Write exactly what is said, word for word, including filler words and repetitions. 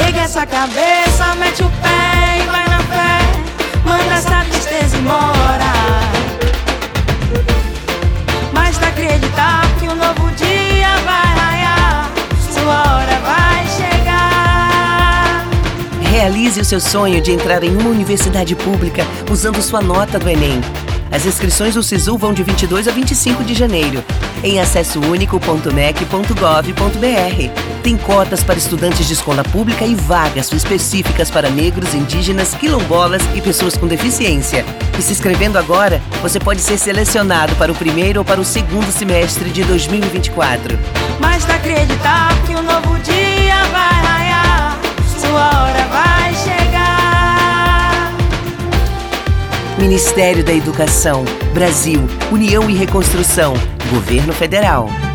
Ergue essa cabeça, mete o pé e vai na fé. Manda essa tristeza embora. Basta acreditar que um novo dia vai raiar. Sua hora vai chegar. Realize o seu sonho de entrar em uma universidade pública usando sua nota do Enem. As inscrições do SISU vão de vinte e dois a vinte e cinco de janeiro, em acesso único ponto mec ponto gov ponto br. Tem cotas para estudantes de escola pública e vagas específicas para negros, indígenas, quilombolas e pessoas com deficiência. E se inscrevendo agora, você pode ser selecionado para o primeiro ou para o segundo semestre de dois mil e vinte e quatro. Basta acreditar que um novo dia vai raiar. Sua hora vai chegar. Ministério da Educação, Brasil, União e Reconstrução, Governo Federal.